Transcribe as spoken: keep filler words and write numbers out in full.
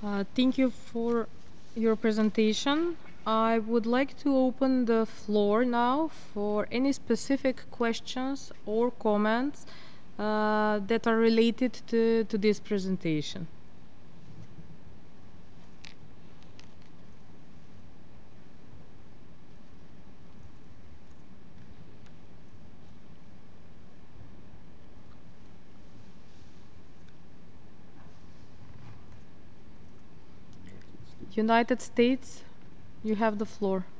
Uh, thank you for your presentation. I would like to open the floor now for any specific questions or comments uh, that are related to, to this presentation. United States, you have the floor.